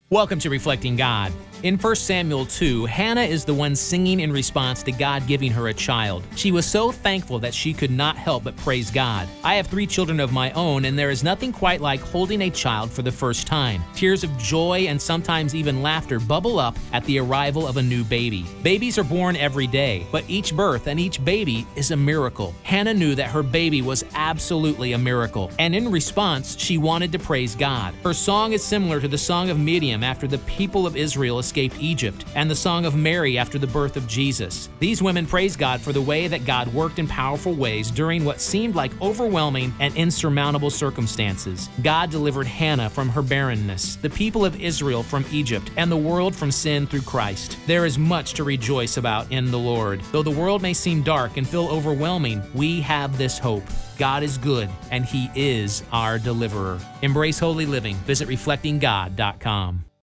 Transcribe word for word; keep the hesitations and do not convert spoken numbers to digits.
Welcome to Reflecting God. In First Samuel two, Hannah is the one singing in response to God giving her a child. She was so thankful that she could not help but praise God. I have three children of my own, and there is nothing quite like holding a child for the first time. Tears of joy and sometimes even laughter bubble up at the arrival of a new baby. Babies are born every day, but each birth and each baby is a miracle. Hannah knew that her baby was absolutely a miracle, and in response, she wanted to praise God. Her song is similar to the Song of Miriam after the people of Israel escaped Egypt, and the Song of Mary after the birth of Jesus. These women praise God for the way that God worked in powerful ways during what seemed like overwhelming and insurmountable circumstances. God delivered Hannah from her barrenness, the people of Israel from Egypt, and the world from sin through Christ. There is much to rejoice about in the Lord. Though the world may seem dark and feel overwhelming, we have this hope. God is good, and He is our deliverer. Embrace holy living. Visit reflecting god dot com.